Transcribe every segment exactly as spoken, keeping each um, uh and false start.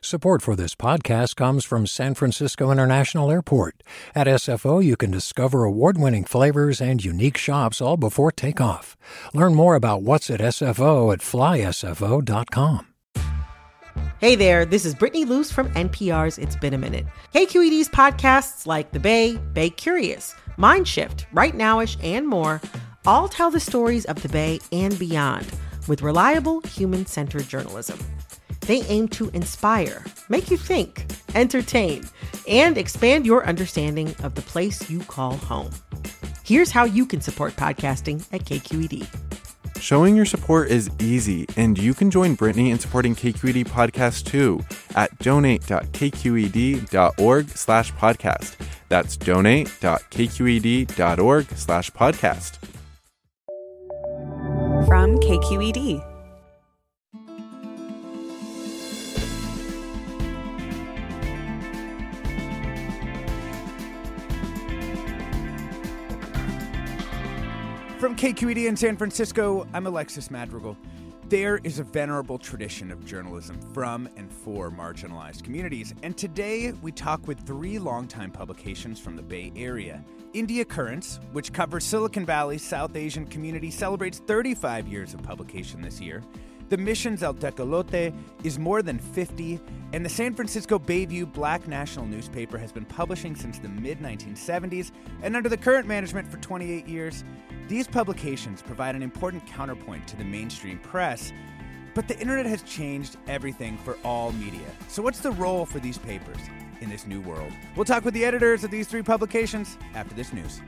Support for this podcast comes from San Francisco International Airport. At S F O, you can discover award-winning flavors and unique shops all before takeoff. Learn more about what's at S F O at fly S F O dot com. Hey there, this is Brittany Luce from N P R's It's Been a Minute. K Q E D's podcasts like The Bay, Bay Curious, Mindshift, Right Nowish, and more all tell the stories of the Bay and beyond with reliable, human-centered journalism. They aim to inspire, make you think, entertain, and expand your understanding of the place you call home. Here's how you can support podcasting at K Q E D. Showing your support is easy, and you can join Brittany in supporting K Q E D Podcast too at donate.kqed.org slash podcast. That's donate.kqed.org slash podcast. From K Q E D. From K Q E D in San Francisco, I'm Alexis Madrigal. There is a venerable tradition of journalism from and for marginalized communities, and today we talk with three longtime publications from the Bay Area. India Currents, which covers Silicon Valley's South Asian community, celebrates thirty-five years of publication this year. The Mission's El Tecolote is more than fifty, and the San Francisco Bayview Black National newspaper has been publishing since the mid nineteen seventies, and under the current management for twenty-eight years. These publications provide an important counterpoint to the mainstream press, but the internet has changed everything for all media. So what's the role for these papers in this new world? We'll talk with the editors of these three publications after this news.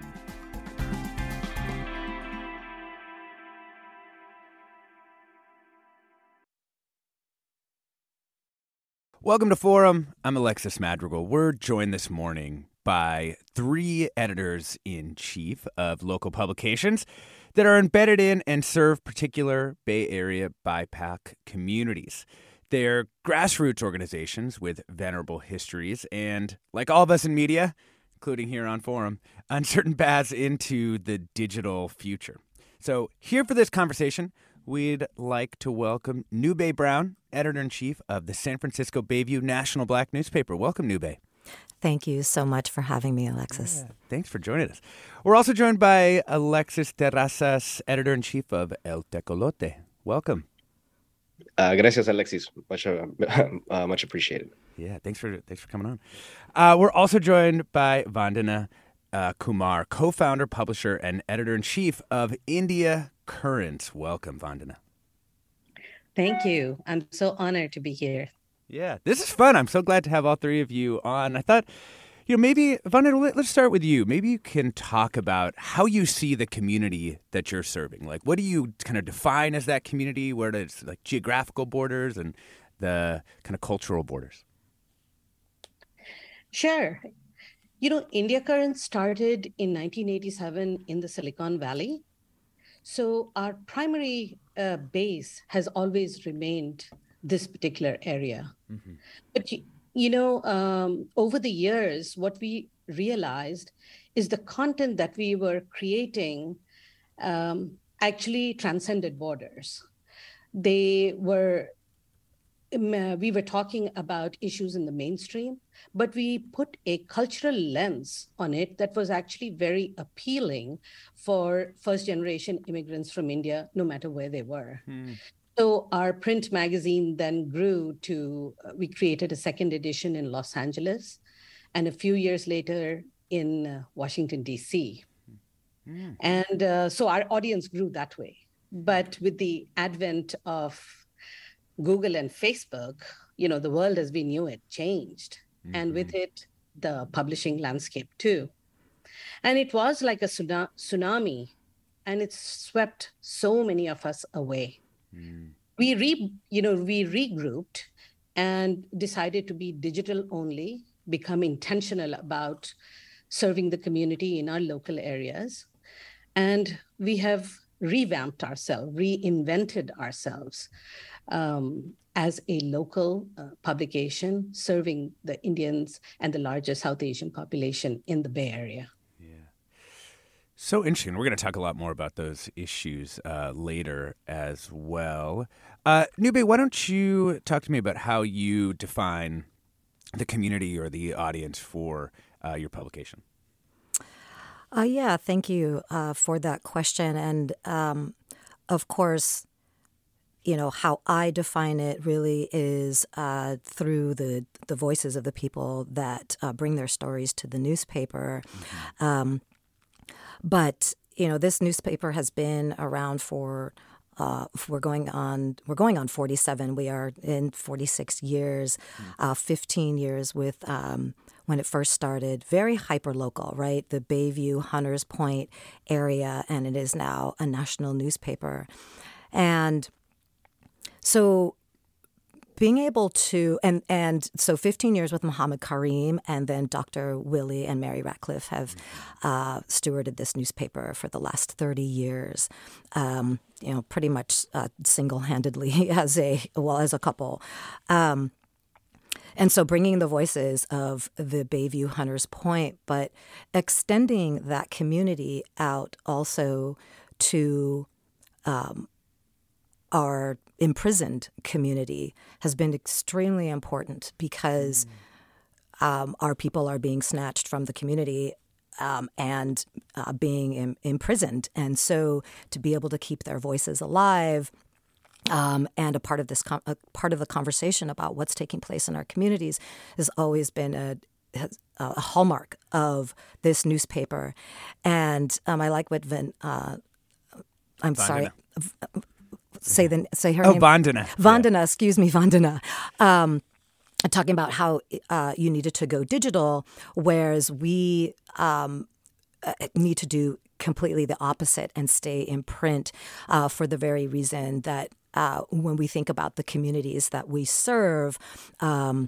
Welcome to Forum. I'm Alexis Madrigal. We're joined this morning by three editors-in-chief of local publications that are embedded in and serve particular Bay Area B I P O C communities. They're grassroots organizations with venerable histories and, like all of us in media, including here on Forum, uncertain paths into the digital future. So here for this conversation, we'd like to welcome Nube Brown, editor-in-chief of the San Francisco Bayview National Black newspaper. Welcome, Nube. Thank you so much for having me, Alexis. Yeah, thanks for joining us. We're also joined by Alexis Terrazas, editor-in-chief of El Tecolote. Welcome. Uh, gracias, Alexis. Much, uh, uh, much appreciated. Yeah, thanks for thanks for coming on. Uh, we're also joined by Vandana uh, Kumar, co-founder, publisher, and editor-in-chief of India Currents. Welcome, Vandana. Thank you. I'm so honored to be here. Yeah, this is fun. I'm so glad to have all three of you on. I thought, you know, maybe, Vandana, let's start with you. Maybe you can talk about how you see the community that you're serving. Like, what do you kind of define as that community? Where it's like geographical borders and the kind of cultural borders? Sure. You know, India Currents started in nineteen eighty-seven in the Silicon Valley. So our primary uh, base has always remained this particular area. Mm-hmm. But, you, you know, um, over the years, what we realized is the content that we were creating um, actually transcended borders. They were, um, we were talking about issues in the mainstream, but we put a cultural lens on it that was actually very appealing for first-generation immigrants from India, no matter where they were. Mm. So our print magazine then grew to, uh, we created a second edition in Los Angeles, and a few years later in uh, Washington, D C. Mm. And uh, so our audience grew that way. But with the advent of Google and Facebook, you know, the world as we knew it changed. Mm-hmm. And with it, the publishing landscape too. And it was like a tsunami, and it swept so many of us away. Mm. We re, you know, we regrouped and decided to be digital only, become intentional about serving the community in our local areas. And we have revamped ourselves, reinvented ourselves um, as a local uh, publication serving the Indians and the largest South Asian population in the Bay Area. So interesting. We're going to talk a lot more about those issues uh, later as well. Uh, Nube, why don't you talk to me about how you define the community or the audience for uh, your publication? Uh, yeah, thank you uh, for that question. And um, of course, you know, how I define it really is uh, through the, the voices of the people that uh, bring their stories to the newspaper. Mm-hmm. Um, but, you know, this newspaper has been around for Uh, we're going on. We're going on forty-seven. We are in forty-six years, uh, fifteen years with um, when it first started. Very hyper local, right? The Bayview, Hunters Point area, and it is now a national newspaper. And so, being able to and and so fifteen years with Muhammad Karim, and then Doctor Willie and Mary Ratcliffe have uh, stewarded this newspaper for the last thirty years. Um, you know, pretty much uh, single-handedly as a well as a couple. Um, and so bringing the voices of the Bayview Hunters Point, but extending that community out also to um, our imprisoned community has been extremely important because um, our people are being snatched from the community um, and uh, being im- imprisoned. And so to be able to keep their voices alive um, and a part of this com- a part of the conversation about what's taking place in our communities has always been a a hallmark of this newspaper. And um, I like what Vin, uh, I'm Vandana. sorry, say the say her oh, name. Vandana. Vandana, Yeah. excuse me, Vandana. Um, talking about how uh, you needed to go digital, whereas we um, need to do completely the opposite and stay in print uh, for the very reason that uh, when we think about the communities that we serve, um,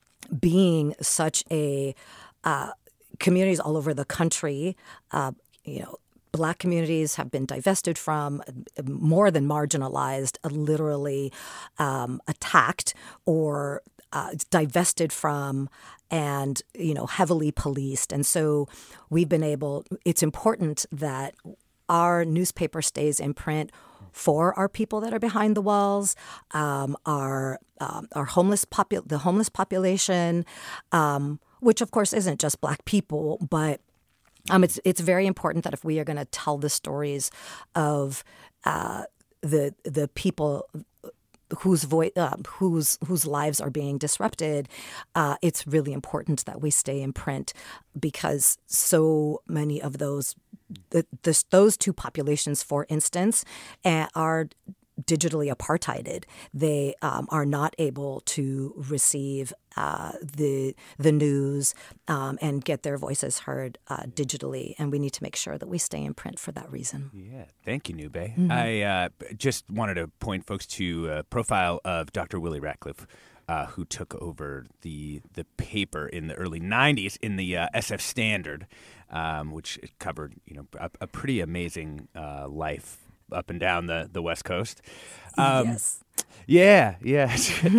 being such a uh, communities all over the country, uh, you know, Black communities have been divested from, more than marginalized, uh, literally um, attacked or uh, divested from, and you know, heavily policed. And so we've been able. It's important that our newspaper stays in print for our people that are behind the walls, um, our um, our homeless popu- the homeless population, um, which of course isn't just Black people, but um, it's it's very important that if we are going to tell the stories of uh, the the people whose voice, uh, whose whose lives are being disrupted, uh, it's really important that we stay in print because so many of those. The, this, those two populations, for instance, uh, are digitally apartheided. They um, are not able to receive uh, the the news um, and get their voices heard uh, digitally, and we need to make sure that we stay in print for that reason. Yeah, thank you, Nube. Mm-hmm. I uh, just wanted to point folks to a profile of Doctor Willie Ratcliffe, Uh, who took over the the paper in the early nineties in the uh, S F Standard, um, which covered you know a, a pretty amazing uh, life up and down the, the West Coast. Um, yes. Yeah, yeah.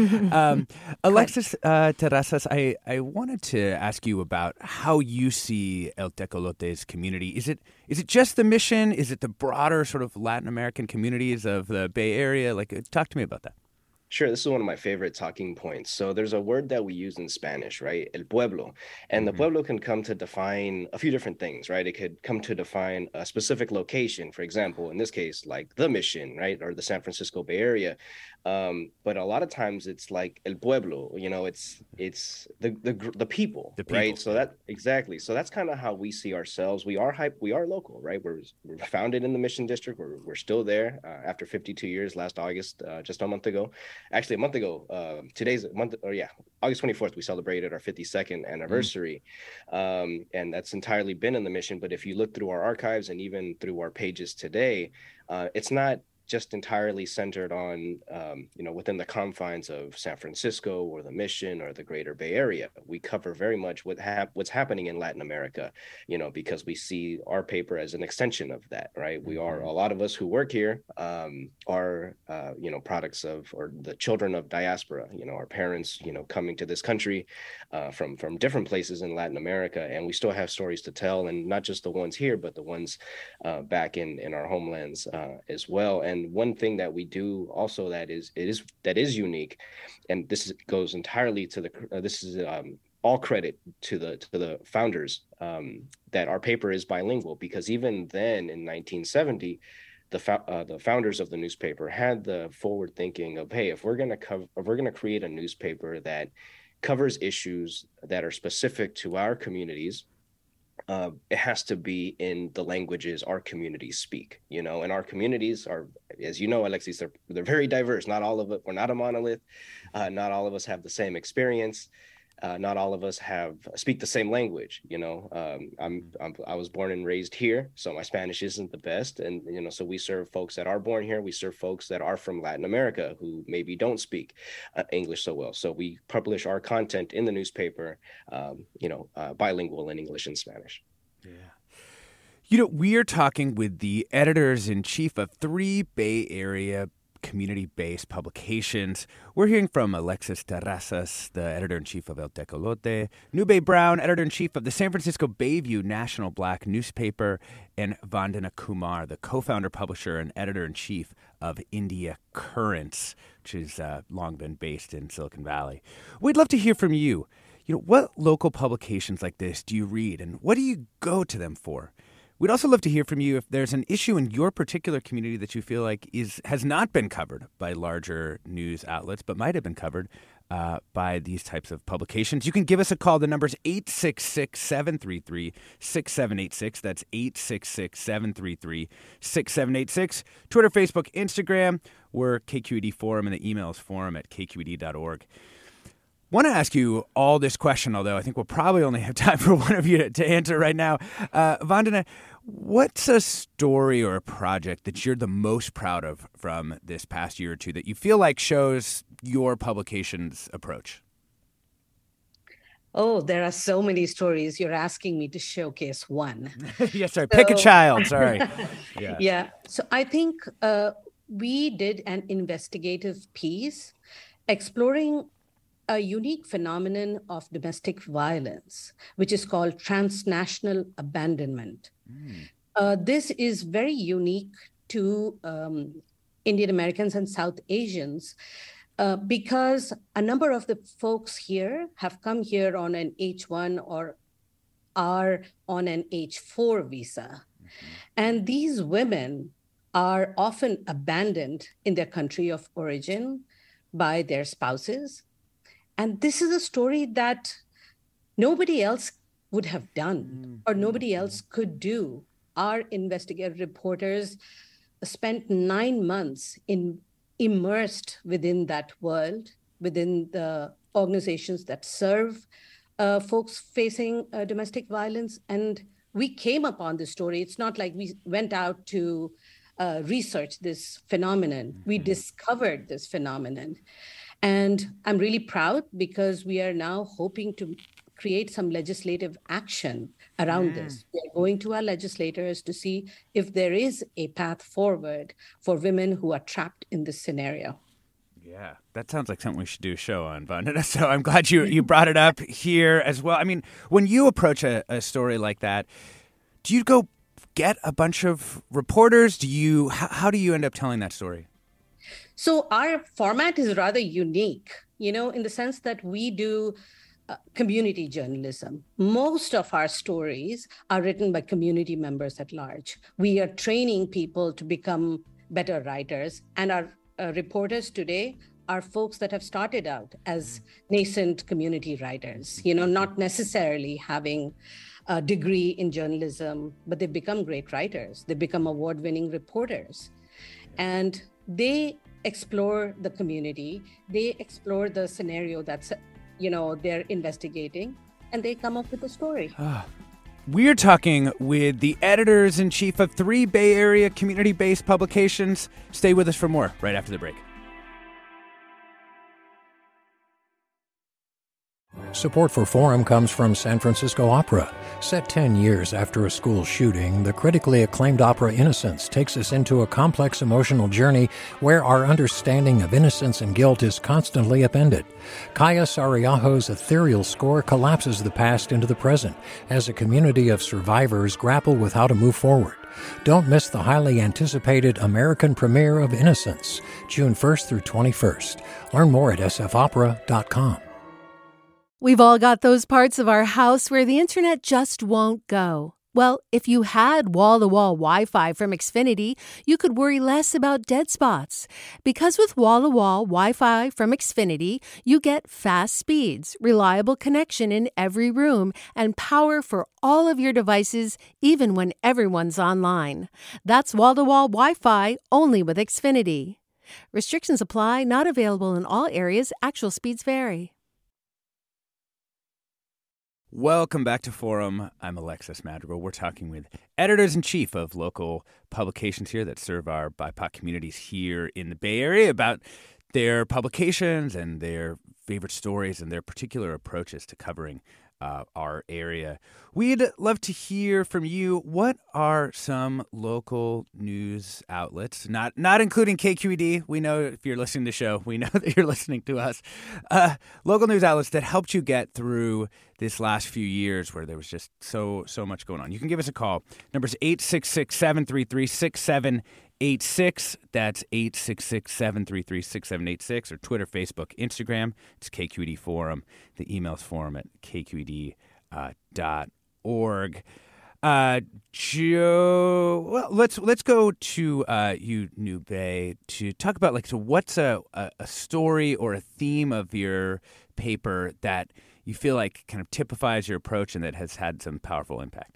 um, Alexis uh, Terrazas, I, I wanted to ask you about how you see El Tecolote's community. Is it is it just the Mission? Is it the broader sort of Latin American communities of the Bay Area? Like, talk to me about that. Sure, this is one of my favorite talking points. So there's a word that we use in Spanish, right? El pueblo. And the pueblo can come to define a few different things, right? It could come to define a specific location, for example, in this case, like the Mission, right? Or the San Francisco Bay Area. Um, but a lot of times it's like el pueblo, you know, it's it's the the the people, the people. Right? So that exactly. So that's kind of how we see ourselves. We are hype. We are local, right? We're we're founded in the Mission District. We're we're still there uh, after fifty-two years. Last August, uh, just a month ago. Actually, a month ago, uh, today's a month, or yeah, August twenty-fourth, we celebrated our fifty-second anniversary. Mm. Um, and that's entirely been in the Mission. But if you look through our archives and even through our pages today, uh, it's not just entirely centered on, um, you know, within the confines of San Francisco or the Mission or the greater Bay Area. We cover very much what hap- what's happening in Latin America, you know, because we see our paper as an extension of that, right? We are, a lot of us who work here um, are, uh, you know, products of, or the children of diaspora, you know, our parents, you know, coming to this country uh, from, from different places in Latin America. And we still have stories to tell, and not just the ones here, but the ones uh, back in, in our homelands uh, as well. And And one thing that we do also that is it is that is unique, and this is, goes entirely to the uh, this is um, all credit to the to the founders, um, that our paper is bilingual, because even then in nineteen seventy, the fo- uh, the founders of the newspaper had the forward thinking of, hey, if we're gonna cover if we're gonna create a newspaper that covers issues that are specific to our communities, uh, it has to be in the languages our communities speak, you know, and our communities are, as you know, Alexis, they're, they're very diverse. Not all of it, we're not a monolith. Uh, not all of us have the same experience. Uh, not all of us have speak the same language, you know. Um, I'm, I'm I was born and raised here, so my Spanish isn't the best, and you know, so we serve folks that are born here. We serve folks that are from Latin America who maybe don't speak uh, English so well. So we publish our content in the newspaper, um, you know, uh, bilingual in English and Spanish. Yeah. You know, we are talking with the editors in chief of three Bay Area community-based publications. We're hearing from Alexis Terrazas, the editor-in-chief of El Tecolote, Nube Brown, editor-in-chief of the San Francisco Bayview National Black newspaper, and Vandana Kumar, the co-founder, publisher, and editor-in-chief of India Currents, which has uh, long been based in Silicon Valley. We'd love to hear from you. You know, what local publications like this do you read, and what do you go to them for? We'd also love to hear from you if there's an issue in your particular community that you feel like is has not been covered by larger news outlets, but might have been covered uh, by these types of publications. You can give us a call. The number's eight six six, seven three three, six seven eight six. That's eight six six, seven three three, six seven eight six. Twitter, Facebook, Instagram. We're K Q E D Forum, and the email is forum at k q e d dot org. I want to ask you all this question, although I think we'll probably only have time for one of you to, to answer right now. Uh, Vandana, what's a story or a project that you're the most proud of from this past year or two that you feel like shows your publication's approach? Oh, there are so many stories. You're asking me to showcase one. Yes, sorry. So, Pick a child. Sorry. Yeah. Yeah. So I think uh, we did an investigative piece exploring a unique phenomenon of domestic violence, which is called transnational abandonment. Mm. Uh, this is very unique to um, Indian Americans and South Asians uh, because a number of the folks here have come here on an H one or are on an H four visa. Mm-hmm. And these women are often abandoned in their country of origin by their spouses. And this is a story that nobody else would have done or nobody else could do. Our investigative reporters spent nine months in immersed within that world, within the organizations that serve uh, folks facing uh, domestic violence. And we came upon this story. It's not like we went out to uh, research this phenomenon. Mm-hmm. We discovered this phenomenon. And I'm really proud because we are now hoping to create some legislative action around mm. this. We're going to our legislators to see if there is a path forward for women who are trapped in this scenario. Yeah, that sounds like something we should do a show on, Vandana. So I'm glad you, you brought it up here as well. I mean, when you approach a, a story like that, do you go get a bunch of reporters? Do you? How, how do you end up telling that story? So our format is rather unique, you know, in the sense that we do uh, community journalism. Most of our stories are written by community members at large. We are training people to become better writers. And our uh, reporters today are folks that have started out as nascent community writers, you know, not necessarily having a degree in journalism, but they've become great writers. They become award-winning reporters. And they explore the community, they explore the scenario that's, you know, they're investigating, and they come up with a story. Ah. We're talking with the editors-in-chief of three Bay Area community-based publications. Stay with us for more right after the break. Support for Forum comes from San Francisco Opera. Set ten years after a school shooting, the critically acclaimed opera Innocence takes us into a complex emotional journey where our understanding of innocence and guilt is constantly upended. Kaya Sariaho's ethereal score collapses the past into the present as a community of survivors grapple with how to move forward. Don't miss the highly anticipated American premiere of Innocence, June first through twenty-first. Learn more at s f opera dot com. We've all got those parts of our house where the internet just won't go. Well, if you had wall-to-wall Wi-Fi from Xfinity, you could worry less about dead spots. Because with wall-to-wall Wi-Fi from Xfinity, you get fast speeds, reliable connection in every room, and power for all of your devices, even when everyone's online. That's wall-to-wall Wi-Fi only with Xfinity. Restrictions apply, not available in all areas. Actual speeds vary. Welcome back to Forum. I'm Alexis Madrigal. We're talking with editors-in-chief of local publications here that serve our B I P O C communities here in the Bay Area about their publications and their favorite stories and their particular approaches to covering uh, our area. We'd love to hear from you. What are some local news outlets, not not including K Q E D? We know if you're listening to the show, we know that you're listening to us. Uh, local news outlets that helped you get through this last few years where there was just so, so much going on. You can give us a call. Number's eight six six, seven three three, six seven eight six. That's eight six six, seven three three, six seven eight six. Or Twitter, Facebook, Instagram. It's K Q E D Forum. The email's forum at k q e d dot org. Uh, Joe, well, let's let's go to uh, you, New Bay, to talk about like so. What's a, a a story or a theme of your paper that you feel like kind of typifies your approach and that has had some powerful impact?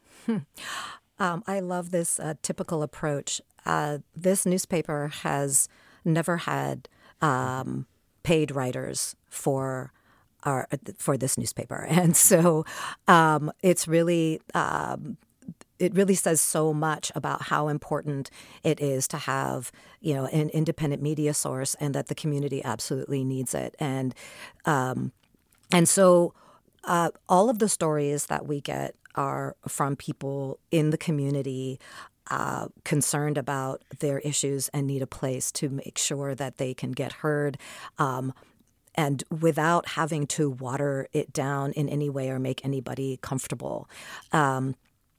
um, I love this uh, typical approach. Uh, this newspaper has never had um, paid writers for. Our, for this newspaper. And so um, it's really, um, it really says so much about how important it is to have, you know, an independent media source and that the community absolutely needs it. And, um, and so uh, all of the stories that we get are from people in the community uh, concerned about their issues and need a place to make sure that they can get heard. Um, And without having to water it down in any way or make anybody comfortable. Um,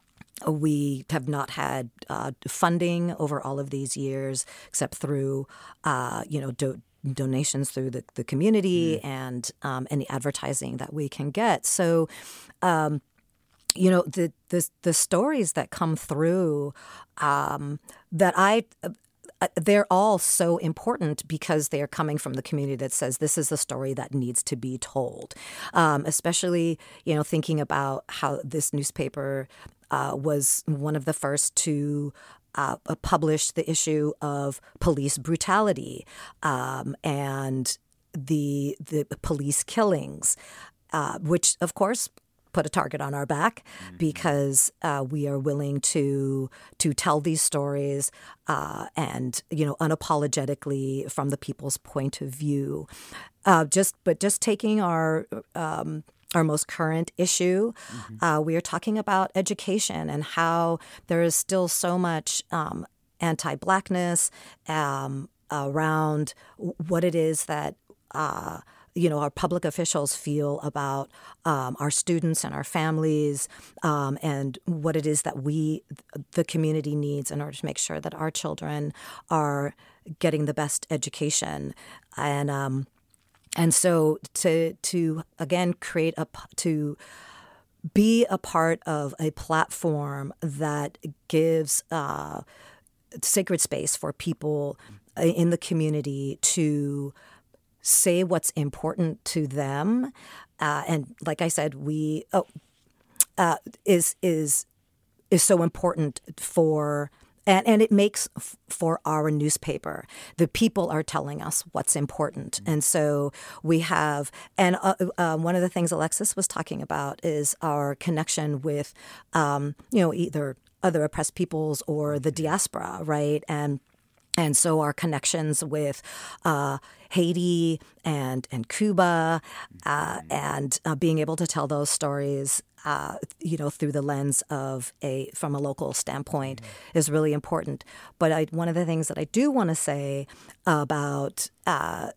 we have not had uh, funding over all of these years, except through, uh, you know, do- donations through the, the community mm. and um, any advertising that we can get. So, um, you know, the, the the stories that come through um, that I. They're all so important because they are coming from the community that says this is the story that needs to be told. Um, especially, you know, thinking about how this newspaper uh, was one of the first to uh, publish the issue of police brutality um, and the the police killings, uh, which, of course, put a target on our back because uh, we are willing to to tell these stories uh, and, you know, unapologetically from the people's point of view. Uh, just but just taking our um, our most current issue, mm-hmm. uh, we are talking about education and how there is still so much um, anti-Blackness um, around what it is that uh, you know, our public officials feel about um, our students and our families um, and what it is that we, the community, needs in order to make sure that our children are getting the best education. And um, and so to, to again, create a, to be a part of a platform that gives uh, sacred space for people in the community to say what's important to them, uh, and like I said, we oh, uh, is is is so important for, and, and it makes f- for our newspaper. The people are telling us what's important, and so we have. And uh, uh, one of the things Alexis was talking about is our connection with, um, you know, either other oppressed peoples or the diaspora, right? And And so our connections with uh, Haiti and and Cuba uh, and uh, being able to tell those stories, uh, you know, through the lens of a from a local standpoint mm-hmm. is really important. But I, one of the things that I do want to say about uh,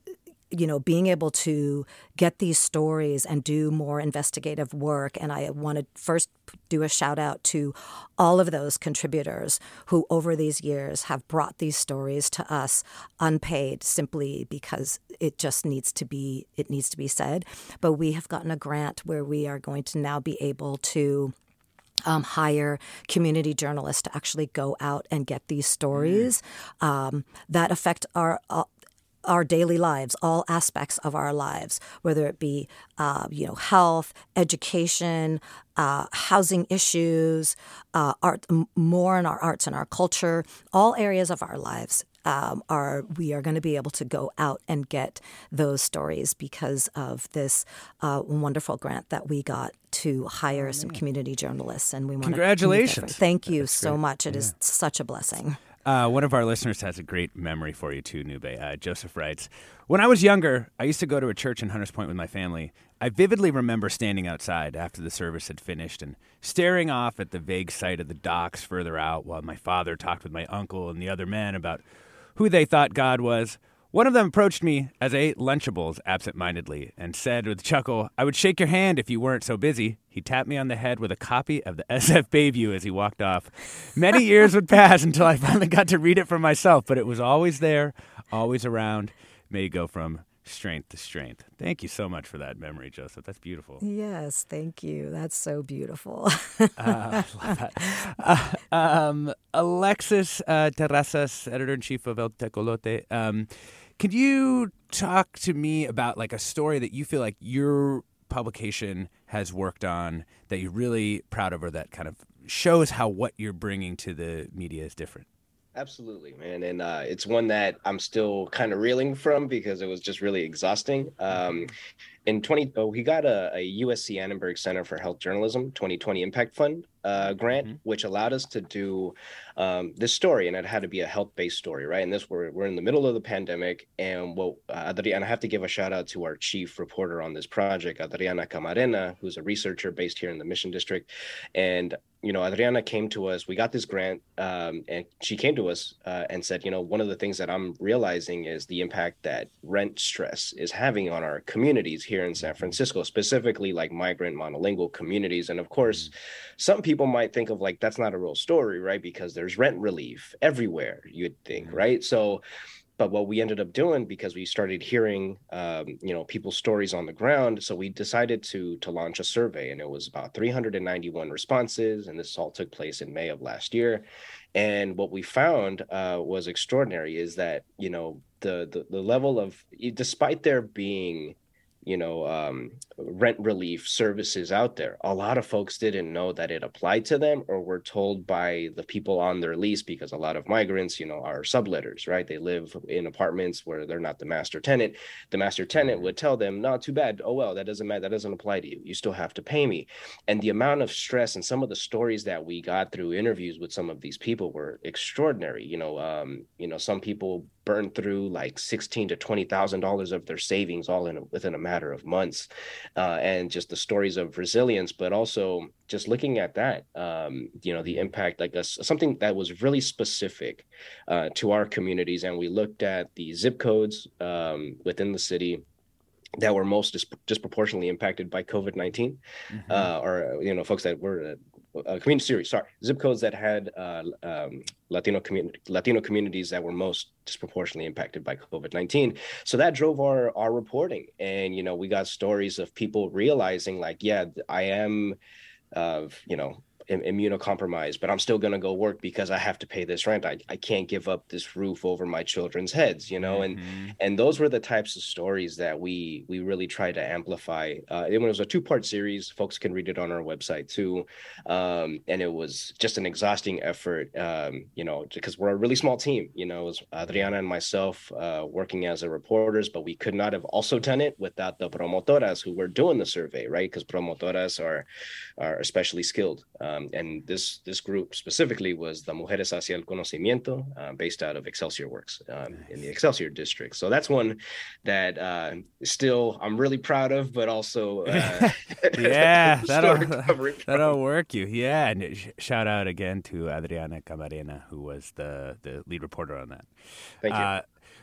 you know, being able to get these stories and do more investigative work. And I want to first do a shout out to all of those contributors who over these years have brought these stories to us unpaid, simply because it just needs to be, it needs to be said. But we have gotten a grant where we are going to now be able to Um, hire community journalists to actually go out and get these stories um, that affect our uh, our daily lives, all aspects of our lives, whether it be uh, you know health, education, uh, housing issues, uh, art, m- more in our arts and our culture, all areas of our lives. Um, are we are going to be able to go out and get those stories because of this uh, wonderful grant that we got to hire oh, some community journalists, and we want congratulations. To thank you That's so great. much. It yeah. is such a blessing. Uh, one of our listeners has a great memory for you too, Nube. Uh, Joseph writes, "When I was younger, I used to go to a church in Hunters Point with my family. I vividly remember standing outside after the service had finished and staring off at the vague sight of the docks further out while my father talked with my uncle and the other men about who they thought God was. One of them approached me as I ate Lunchables absent-mindedly and said with a chuckle, 'I would shake your hand if you weren't so busy.' He tapped me on the head with a copy of the S F Bayview as he walked off. Many years would pass until I finally got to read it for myself, but it was always there, always around. May you go from strength to strength." Thank you so much for that memory, Joseph. That's beautiful. Yes, thank you. That's so beautiful. uh, love that. Uh, um, Alexis uh, Terrazas, editor-in-chief of El Tecolote. Um, can you talk to me about like a story that you feel like your publication has worked on that you're really proud of, or that kind of shows how what you're bringing to the media is different? Absolutely, man. And uh, it's one that I'm still kind of reeling from because it was just really exhausting. Um, in twenty, oh, he got a, a U S C Annenberg Center for Health Journalism twenty twenty Impact Fund uh, grant, mm-hmm. which allowed us to do um, this story, and it had to be a health-based story, right? And this we're we're in the middle of the pandemic, and what uh, Adriana, I have to give a shout out to our chief reporter on this project, Adriana Camarena, who's a researcher based here in the Mission District, and you know, Adriana came to us. We got this grant, um, and she came to us uh, and said, you know, one of the things that I'm realizing is the impact that rent stress is having on our communities here in San Francisco, specifically like migrant monolingual communities. And of course, some people might think of like, that's not a real story, right? Because there's rent relief everywhere, you'd think, right? So, but what we ended up doing, because we started hearing, um, you know, people's stories on the ground, so we decided to to launch a survey, and it was about three hundred ninety-one responses, and this all took place in May of last year. And what we found uh, was extraordinary, is that, you know, the, the the level of, despite there being, you know, um, rent relief services out there, a lot of folks didn't know that it applied to them, or were told by the people on their lease, because a lot of migrants, you know, are subletters, right? They live in apartments where they're not the master tenant. The master tenant would tell them, "Not too bad. Oh, well, that doesn't matter. That doesn't apply to you. You still have to pay me." And the amount of stress and some of the stories that we got through interviews with some of these people were extraordinary. You know, um, you know, some people burned through like sixteen to twenty thousand dollars of their savings all in a, within a matter of months, uh, and just the stories of resilience. But also just looking at that, um, you know, the impact, like a, something that was really specific uh, to our communities, and we looked at the zip codes um, within the city that were most dis- disproportionately impacted by COVID nineteen, mm-hmm. uh, or you know, folks that were. Uh, Uh, community series, sorry, zip codes that had uh, um, Latino community Latino communities that were most disproportionately impacted by COVID nineteen. So that drove our our reporting, and you know, we got stories of people realizing like, yeah, I am, uh, you know, immunocompromised, but I'm still going to go work because I have to pay this rent. I, I can't give up this roof over my children's heads, you know, mm-hmm. and and those were the types of stories that we we really tried to amplify. Uh, it was a two-part series. Folks can read it on our website too. Um, and it was just an exhausting effort, um, you know, because we're a really small team. You know, it was Adriana and myself uh, working as a reporters, but we could not have also done it without the promotoras who were doing the survey, right? Because promotoras are, are especially skilled. Um, Um, and this this group specifically was the Mujeres Hacia el Conocimiento, uh, based out of Excelsior Works um, nice. in the Excelsior district. So that's one that uh, still I'm really proud of, but also uh, yeah, that'll that'll work you. Yeah, and sh- shout out again to Adriana Camarena, who was the the lead reporter on that. Thank you. Uh,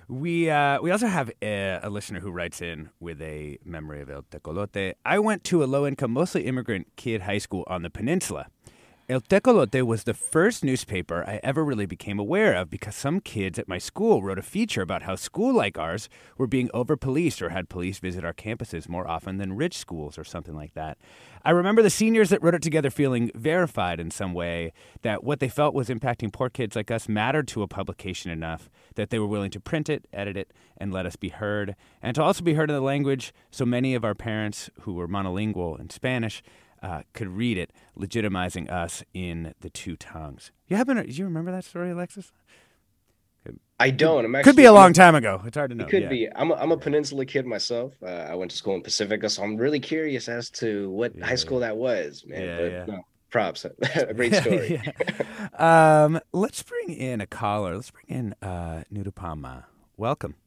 We uh, we also have a, a listener who writes in with a memory of El Tecolote. I went to a low-income, mostly immigrant kid high school on the peninsula. El Tecolote was the first newspaper I ever really became aware of because some kids at my school wrote a feature about how school like ours were being over-policed or had police visit our campuses more often than rich schools or something like that. I remember the seniors that wrote it together feeling verified in some way that what they felt was impacting poor kids like us mattered to a publication enough that they were willing to print it, edit it, and let us be heard, and to also be heard in the language so many of our parents who were monolingual in Spanish Uh, could read it, legitimizing us in the two tongues. You happen to, do you remember that story, Alexis? I don't. I'm actually, could be a long time ago. It's hard to know. It could yeah. be. I'm a, I'm a Peninsula kid myself. Uh, I went to school in Pacifica, so I'm really curious as to what yeah. high school that was, man. Yeah, but, yeah. No, props. A great story. yeah. um, let's bring in a caller. Let's bring in uh, Nirupama. Welcome.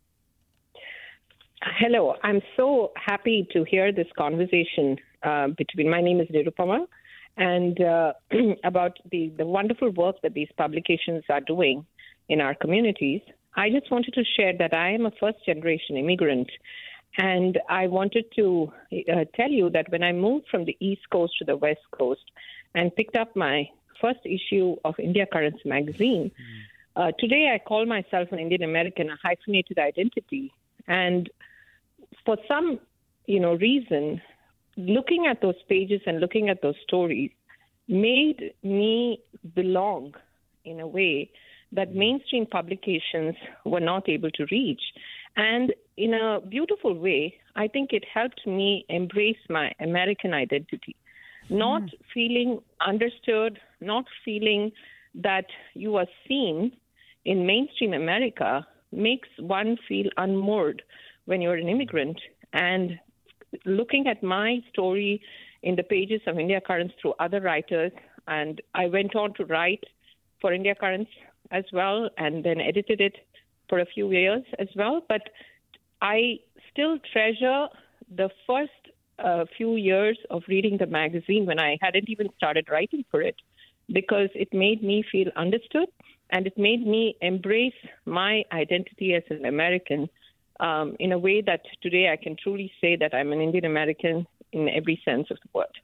Hello. I'm so happy to hear this conversation uh, between, my name is Nirupama, and uh, about the, the wonderful work that these publications are doing in our communities. I just wanted to share that I am a first-generation immigrant, and I wanted to uh, tell you that when I moved from the East Coast to the West Coast and picked up my first issue of India Currents magazine, mm. uh, today I call myself an Indian American, a hyphenated identity, and for some, you know, reason, looking at those pages and looking at those stories made me belong in a way that mainstream publications were not able to reach. And in a beautiful way, I think it helped me embrace my American identity, not mm. feeling understood, not feeling that you are seen in mainstream America makes one feel unmoored when you're an immigrant. And looking at my story in the pages of India Currents through other writers, and I went on to write for India Currents as well, and then edited it for a few years as well. But I still treasure the first uh, few years of reading the magazine when I hadn't even started writing for it, because it made me feel understood, and it made me embrace my identity as an American um, in a way that today I can truly say that I'm an Indian American in every sense of the word.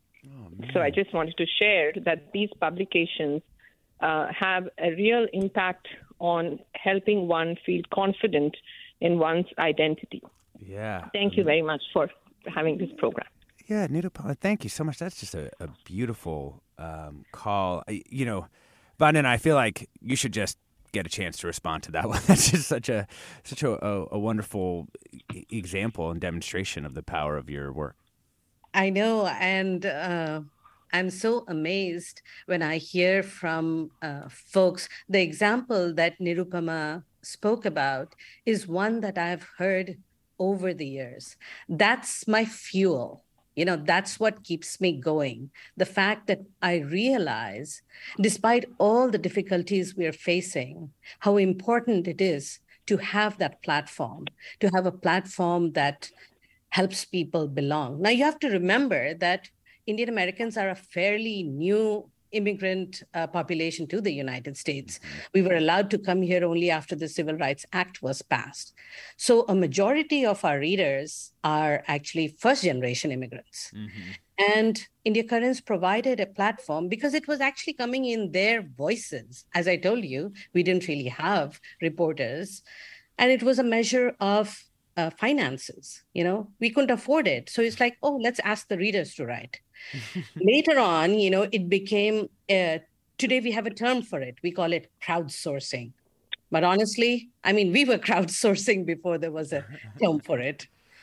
Oh, so I just wanted to share that these publications uh, have a real impact on helping one feel confident in one's identity. Yeah. Thank you very much for having this program. Yeah, Nirupama, thank you so much. That's just a, a beautiful um, call. I, you know, Vanden, I feel like you should just get a chance to respond to that one. That's just such a such a, a, a wonderful example and demonstration of the power of your work. I know, and uh, I'm so amazed when I hear from uh, folks. The example that Nirupama spoke about is one that I've heard over the years. That's my fuel. You know, that's what keeps me going. The fact that I realize, despite all the difficulties we are facing, how important it is to have that platform, to have a platform that helps people belong. Now, you have to remember that Indian Americans are a fairly new immigrant uh, population to the United States. We were allowed to come here only after the Civil Rights Act was passed. So a majority of our readers are actually first-generation immigrants. Mm-hmm. And India Currents provided a platform because it was actually coming in their voices. As I told you, we didn't really have reporters. And it was a measure of uh, finances. You know, we couldn't afford it. So it's like, oh, let's ask the readers to write. Later on, you know, it became, uh, today we have a term for it. We call it crowdsourcing. But honestly, I mean, we were crowdsourcing before there was a term for it.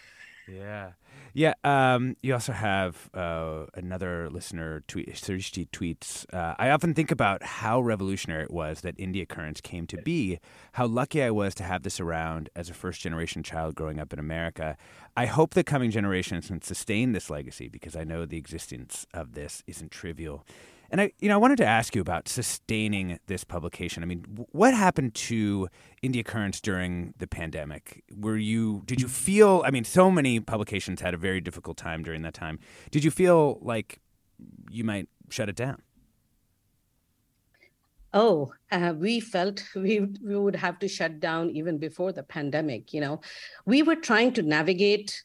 Yeah. Yeah. Um, you also have uh, another listener, tweet, Srishti tweets, uh, I often think about how revolutionary it was that India Currents came to be, how lucky I was to have this around as a first-generation child growing up in America. I hope that coming generations can sustain this legacy because I know the existence of this isn't trivial. And I, you know, I wanted to ask you about sustaining this publication. I mean, what happened to India Currents during the pandemic? Were you, did you feel, I mean, so many publications had a very difficult time during that time. Did you feel like you might shut it down? oh, uh, we felt we, we would have to shut down even before the pandemic. You know, we were trying to navigate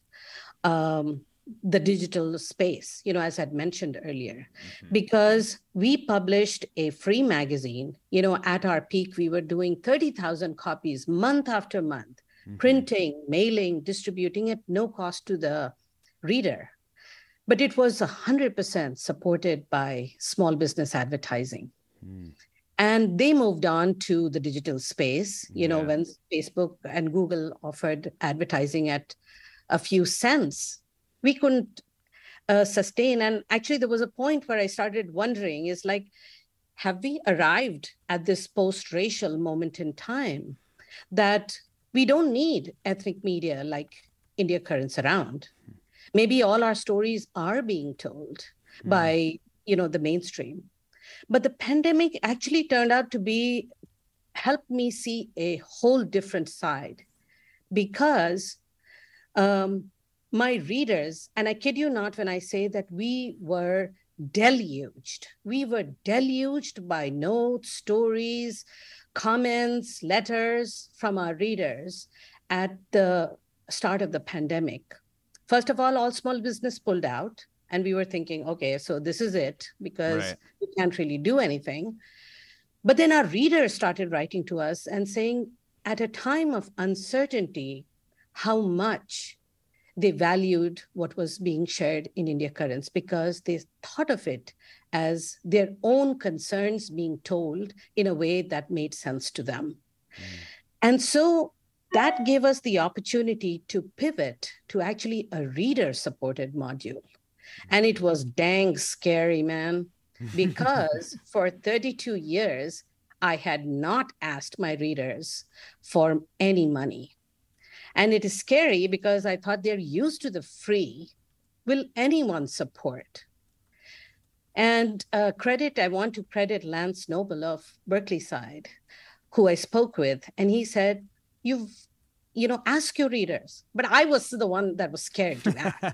um, the digital space, you know, as I'd mentioned earlier, mm-hmm. because we published a free magazine. You know, at our peak, we were doing thirty thousand copies month after month, mm-hmm. printing, mailing, distributing at no cost to the reader. But it was one hundred percent supported by small business advertising. Mm. And they moved on to the digital space, you yeah. know, when Facebook and Google offered advertising at a few cents. We couldn't uh, sustain. And actually, there was a point where I started wondering, is like, have we arrived at this post-racial moment in time that we don't need ethnic media like India Currents around? Maybe all our stories are being told mm. by, you know, the mainstream. But the pandemic actually turned out to be, helped me see a whole different side, because um, my readers, and I kid you not when I say that we were deluged. We were deluged by notes, stories, comments, letters from our readers at the start of the pandemic. First of all, all small business pulled out, and we were thinking, okay, so this is it, because right. we can't really do anything. But then our readers started writing to us and saying, at a time of uncertainty, how much they valued what was being shared in India Currents, because they thought of it as their own concerns being told in a way that made sense to them. Mm. And so that gave us the opportunity to pivot to actually a reader-supported module. And it was dang scary, man, because for thirty-two years, I had not asked my readers for any money. And it is scary because I thought they're used to the free. Will anyone support? And uh, credit, I want to credit Lance Noble of Berkeley side, who I spoke with, and he said, you've, you know, ask your readers. But I was the one that was scared to ask.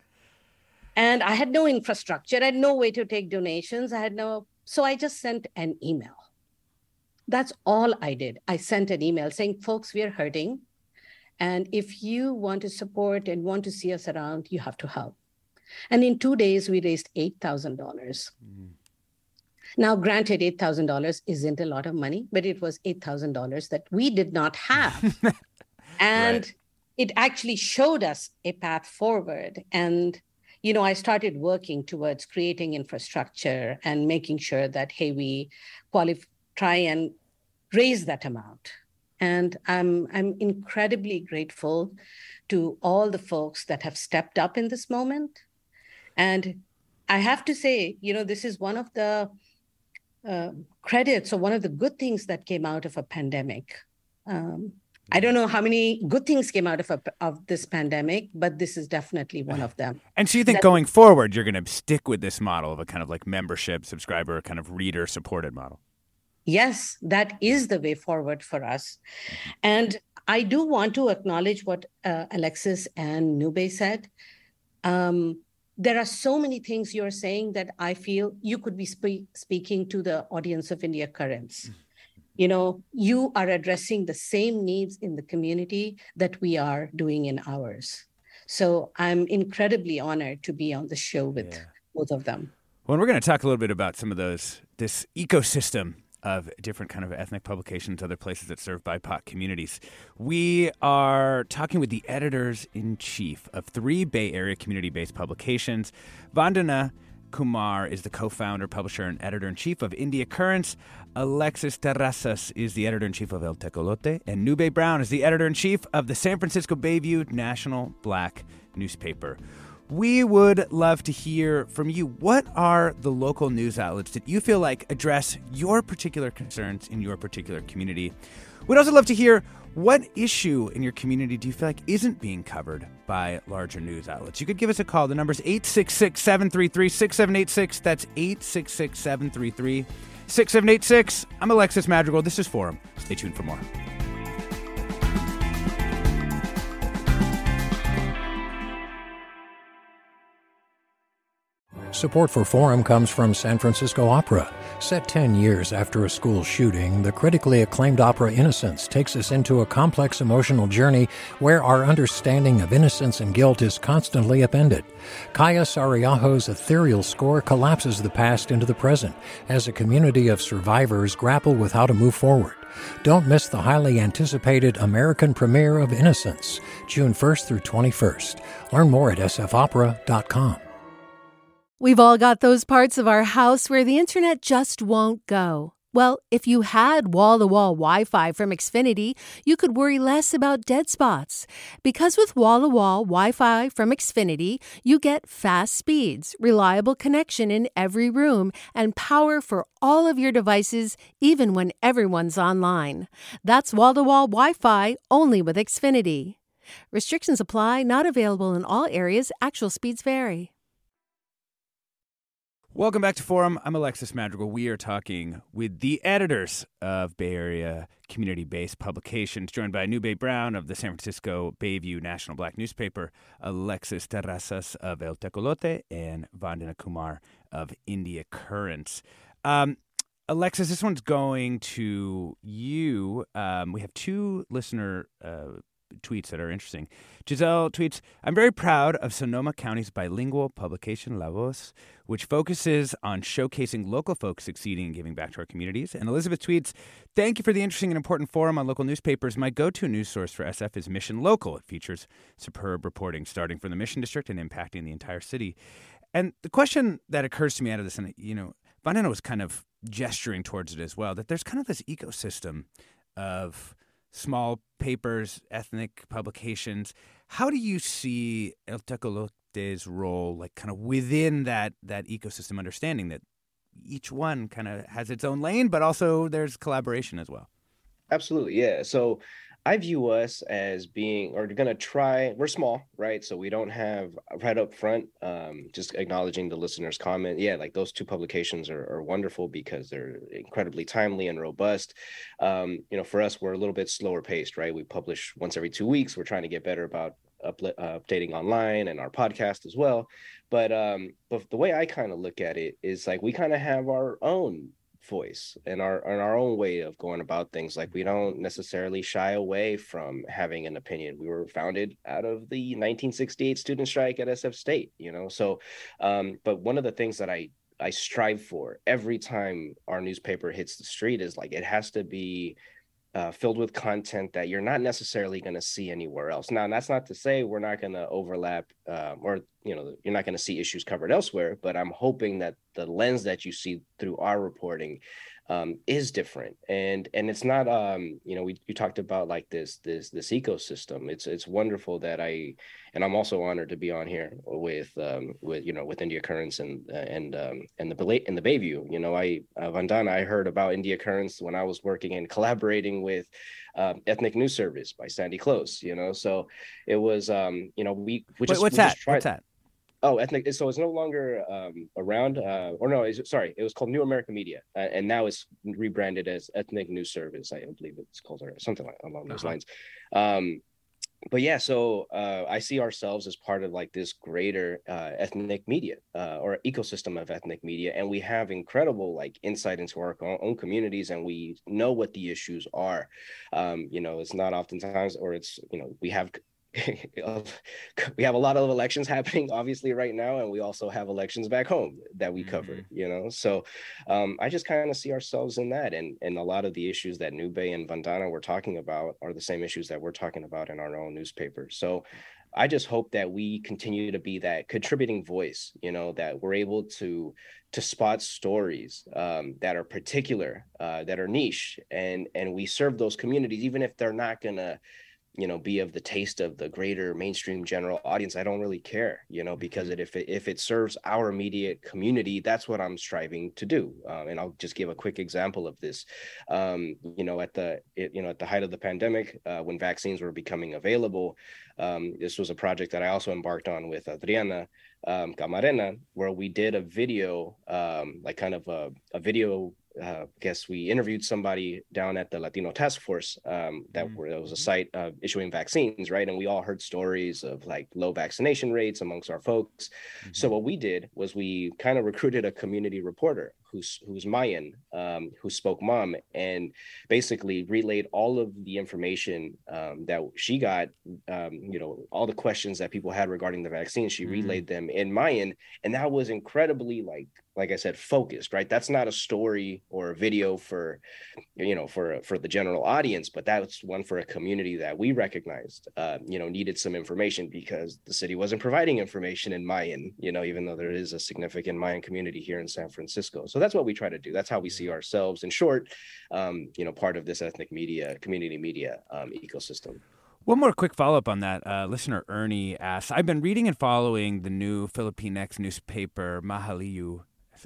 And I had no infrastructure. I had no way to take donations. I had no, so I just sent an email. That's all I did. I sent an email saying, folks, we are hurting. And if you want to support and want to see us around, you have to help. And in two days, we raised eight thousand dollars. Mm. Now, granted, eight thousand dollars isn't a lot of money, but it was eight thousand dollars that we did not have. And right. it actually showed us a path forward. And, you know, I started working towards creating infrastructure and making sure that, hey, we qualify, try and raise that amount. And I'm I'm incredibly grateful to all the folks that have stepped up in this moment. And I have to say, you know, this is one of the uh, credits or one of the good things that came out of a pandemic. Um, I don't know how many good things came out of a, of this pandemic, but this is definitely one of them. And so you think that, going forward, you're going to stick with this model of a kind of like membership, subscriber, kind of reader-supported model? Yes, that is the way forward for us. And I do want to acknowledge what uh, Alexis and Nube said. Um, there are so many things you're saying that I feel you could be spe- speaking to the audience of India Currents. You know, you are addressing the same needs in the community that we are doing in ours. So I'm incredibly honored to be on the show with yeah. both of them. Well, we're going to talk a little bit about some of those, this ecosystem of different kind of ethnic publications, other places that serve B I P O C communities. We are talking with the editors-in-chief of three Bay Area community-based publications. Vandana Kumar is the co-founder, publisher, and editor-in-chief of India Currents. Alexis Terrazas is the editor-in-chief of El Tecolote. And Nube Brown is the editor-in-chief of the San Francisco Bayview National Black newspaper. We would love to hear from you. What are the local news outlets that you feel like address your particular concerns in your particular community? We'd also love to hear what issue in your community do you feel like isn't being covered by larger news outlets. You could give us a call. The number is eight six six, seven three three, six seven eight six. That's eight six six, seven three three, six seven eight six. I'm Alexis Madrigal. This is Forum. Stay tuned for more. Support for Forum comes from San Francisco Opera. Set ten years after a school shooting, the critically acclaimed opera Innocence takes us into a complex emotional journey where our understanding of innocence and guilt is constantly upended. Kaya Sariaho's ethereal score collapses the past into the present as a community of survivors grapple with how to move forward. Don't miss the highly anticipated American premiere of Innocence, June first through twenty-first. Learn more at s f opera dot com. We've all got those parts of our house where the internet just won't go. Well, if you had wall-to-wall Wi-Fi from Xfinity, you could worry less about dead spots. Because with wall-to-wall Wi-Fi from Xfinity, you get fast speeds, reliable connection in every room, and power for all of your devices, even when everyone's online. That's wall-to-wall Wi-Fi only with Xfinity. Restrictions apply, not available in all areas. Actual speeds vary. Welcome back to Forum. I'm Alexis Madrigal. We are talking with the editors of Bay Area community-based publications, joined by Nube Brown of the San Francisco Bayview National Black Newspaper, Alexis Terrazas of El Tecolote, and Vandana Kumar of India Currents. Um, Alexis, this one's going to you. Um, we have two listener uh, tweets that are interesting. Giselle tweets, I'm very proud of Sonoma County's bilingual publication La Voz, which focuses on showcasing local folks succeeding in giving back to our communities. And Elizabeth tweets, thank you for the interesting and important forum on local newspapers. My go-to news source for S F is Mission Local. It features superb reporting starting from the Mission District and impacting the entire city. And the question that occurs to me out of this, and you know, Vandana was kind of gesturing towards it as well, that there's kind of this ecosystem of small papers, ethnic publications. How do you see El Tecolote's role, like kind of within that that ecosystem, understanding that each one kind of has its own lane, but also there's collaboration as well? Absolutely, yeah. So I view us as being, or going to try, we're small, right? So we don't have, right up front, um, just acknowledging the listener's comment. Yeah, like those two publications are, are wonderful because they're incredibly timely and robust. Um, you know, for us, we're a little bit slower paced, right? We publish once every two weeks. We're trying to get better about up, uh, updating online and our podcast as well. But, um, but the way I kind of look at it is like we kind of have our own voice and our and our own way of going about things. Like we don't necessarily shy away from having an opinion. We were founded out of the nineteen sixty-eight student strike at S F State, you know. So, um, but one of the things that I I strive for every time our newspaper hits the street is like it has to be Uh, filled with content that you're not necessarily going to see anywhere else. Now, that's not to say we're not going to overlap uh, or, you know, you're not going to see issues covered elsewhere, but I'm hoping that the lens that you see through our reporting um, is different. And and it's not, um, you know, we you talked about like this, this, this ecosystem. It's it's wonderful that I, and I'm also honored to be on here with, um, with you know, with India Currents and and um, and the in the Bayview. You know, I uh, Vandana, I heard about India Currents when I was working and collaborating with um, Ethnic News Service by Sandy Close. You know, so it was, um, you know, we, we just Wait, what's we that? just tried, What's that? Oh, ethnic. So it's no longer um, around, uh, or no, it's, sorry, it was called New American Media, uh, and now it's rebranded as Ethnic News Service. I believe it's called, or something like along those Uh-huh. lines. Um, but yeah, so uh, I see ourselves as part of like this greater uh, ethnic media uh, or ecosystem of ethnic media, and we have incredible like insight into our own communities, and we know what the issues are. Um, you know, it's not oftentimes, or it's you know, we have. we have a lot of elections happening obviously right now, and we also have elections back home that we cover, mm-hmm. you know, so um I just kind of see ourselves in that, and and a lot of the issues that Nube and Vandana were talking about are the same issues that we're talking about in our own newspaper. So I just hope that we continue to be that contributing voice, you know, that we're able to to spot stories um, that are particular, uh, that are niche, and and we serve those communities, even if they're not gonna you know, be of the taste of the greater mainstream general audience. I don't really care, you know, because it, if it, if it serves our immediate community, that's what I'm striving to do. Um, and I'll just give a quick example of this. Um, you know, at the, it, you know, at the height of the pandemic, uh, when vaccines were becoming available, um, this was a project that I also embarked on with Adriana um, Camarena, where we did a video, um, like kind of a, a video Uh, I guess we interviewed somebody down at the Latino Task Force um, that mm-hmm. were, there was a site uh, issuing vaccines, right? And we all heard stories of like low vaccination rates amongst our folks. Mm-hmm. So what we did was we kind of recruited a community reporter who's who's Mayan, um, who spoke Hmong, and basically relayed all of the information um, that she got, um, you know, all the questions that people had regarding the vaccine. She mm-hmm. relayed them in Mayan, and that was incredibly, like, like I said, focused, right? That's not a story or a video for, you know, for for the general audience, but that's one for a community that we recognized, uh, you know, needed some information because the city wasn't providing information in Mayan, you know, even though there is a significant Mayan community here in San Francisco. So that's what we try to do. That's how we see ourselves, in short, um, you know, part of this ethnic media, community media um, ecosystem. One more quick follow-up on that. Uh, listener Ernie asks, I've been reading and following the new Filipinx newspaper, Mahalayu.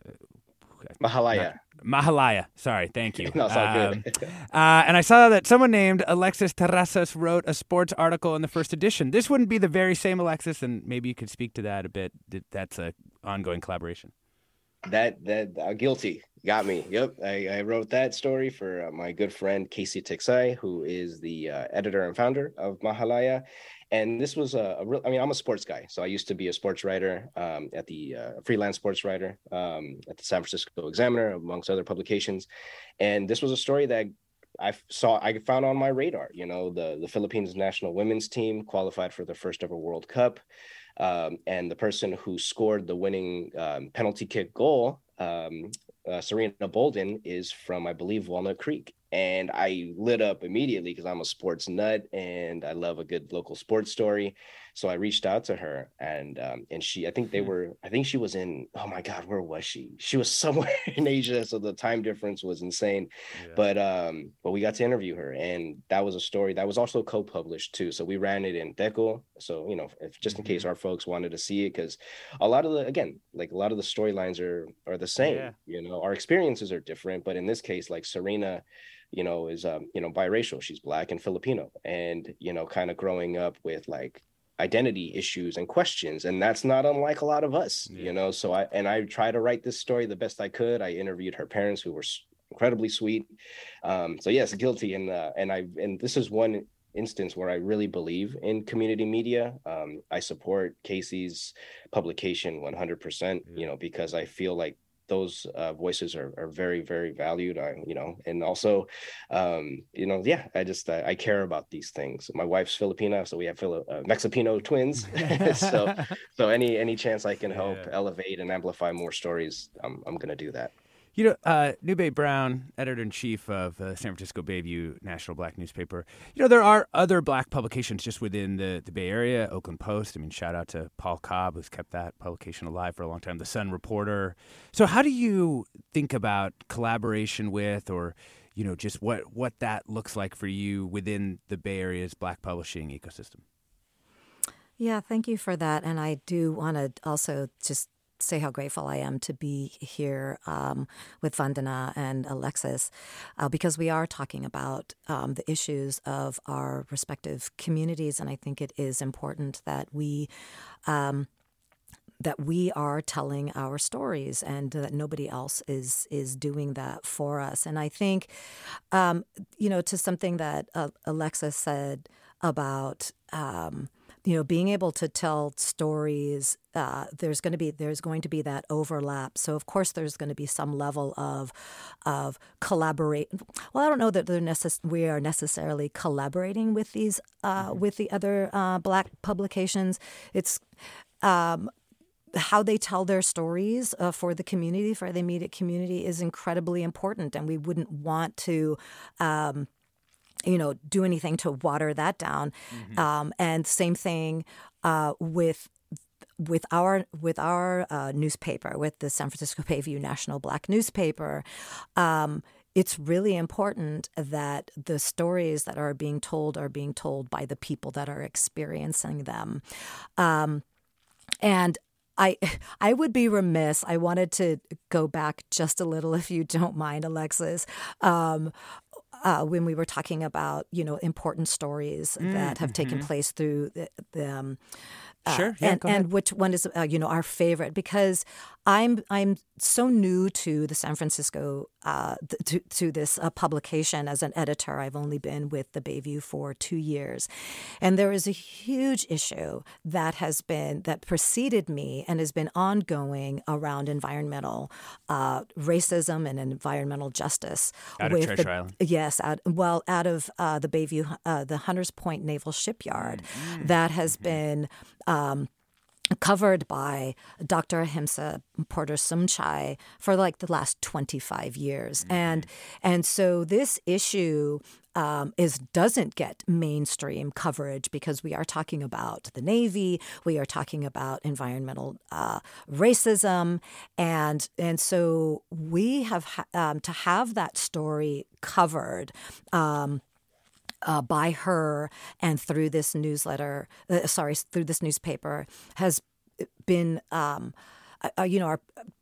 Mahalaya. Mahalaya. Sorry, thank you. No, it's all um, good. uh, and I saw that someone named Alexis Terrazas wrote a sports article in the first edition. This wouldn't be the very same Alexis, and maybe you could speak to that a bit. That's an ongoing collaboration. That that uh, guilty got me. Yep, I, I wrote that story for uh, my good friend Casey Tixai, who is the uh, editor and founder of Mahalaya. And this was a, a real, I mean, I'm a sports guy. So I used to be a sports writer um, at the uh, freelance sports writer um, at the San Francisco Examiner, amongst other publications. And this was a story that I saw, I found on my radar. You know, the, the Philippines national women's team qualified for the first ever World Cup. Um, and the person who scored the winning um, penalty kick goal, um, uh, Serena Bolden, is from, I believe, Walnut Creek. And I lit up immediately because I'm a sports nut and I love a good local sports story. So I reached out to her, and um, and she, I think they were, I think she was in, oh my God, where was she? She was somewhere in Asia. So the time difference was insane. Yeah. But um, but we got to interview her, and that was a story that was also co-published too. So we ran it in Teco. So, you know, if, just in mm-hmm. case our folks wanted to see it, because a lot of the, again, like a lot of the storylines are are the same. Yeah. You know, our experiences are different, but in this case, like Serena, you know, is, um, you know, biracial. She's Black and Filipino, and, you know, kind of growing up with like identity issues and questions. And that's not unlike a lot of us, yeah. you know, so I, and I try to write this story the best I could. I interviewed her parents, who were incredibly sweet. Um, so yes, guilty. And, uh, and I, and this is one instance where I really believe in community media. Um, I support Casey's publication one hundred percent, yeah. you know, because I feel like those uh, voices are, are very, very valued. I, you know, and also, um, you know, yeah, I just, I, I care about these things. My wife's Filipina, so we have Fili- uh, Mexipino twins. so, so any, any chance I can help yeah. elevate and amplify more stories, I'm, I'm going to do that. You know, uh, Nube Brown, editor-in-chief of the uh, San Francisco Bayview National Black newspaper. You know, there are other Black publications just within the, the Bay Area. Oakland Post. I mean, shout out to Paul Cobb, who's kept that publication alive for a long time. The Sun Reporter. So how do you think about collaboration with, or, you know, just what, what that looks like for you within the Bay Area's Black publishing ecosystem? Yeah, thank you for that. And I do want to also just say how grateful I am to be here um, with Vandana and Alexis, uh, because we are talking about um, the issues of our respective communities, and I think it is important that we um, that we are telling our stories, and that nobody else is is doing that for us. And I think, um, you know, to something that uh, Alexis said about Um, you know, being able to tell stories, uh, there's going to be there's going to be that overlap. So of course there's going to be some level of of collaborate. Well, I don't know that they're necess- we are necessarily collaborating with these uh, mm-hmm. with the other uh, Black publications. It's um, how they tell their stories uh, for the community, for the immediate community, is incredibly important, and we wouldn't want to. Um, you know, do anything to water that down. Mm-hmm. Um, and same thing uh, with with our with our uh, newspaper, with the San Francisco Bayview National Black newspaper. Um, it's really important that the stories that are being told are being told by the people that are experiencing them. Um, and I I would be remiss. I wanted to go back just a little, if you don't mind, Alexis. Um, Uh, when we were talking about, you know, important stories mm, that have mm-hmm. taken place through the, the um, uh, sure, yeah, and, and which one is, uh, you know, our favorite, because I'm I'm so new to the San Francisco uh, th- to, to this uh, publication as an editor. I've only been with the Bayview for two years. And there is a huge issue that has been, that preceded me and has been ongoing around environmental uh, racism and environmental justice. Out with of Treasure the, Island? Yes, out, well, out of uh, the Bayview, uh, the Hunters Point Naval Shipyard. Mm-hmm. That has mm-hmm. been um, covered by Doctor Ahimsa Porter Sumchai for like the last twenty-five years. Mm-hmm. And and so this issue um, is doesn't get mainstream coverage because we are talking about the Navy, we are talking about environmental uh, racism, and and so we have ha- um, to have that story covered um, Uh, by her and through this newsletter, uh, sorry, through this newspaper has been, um, uh, you know, our,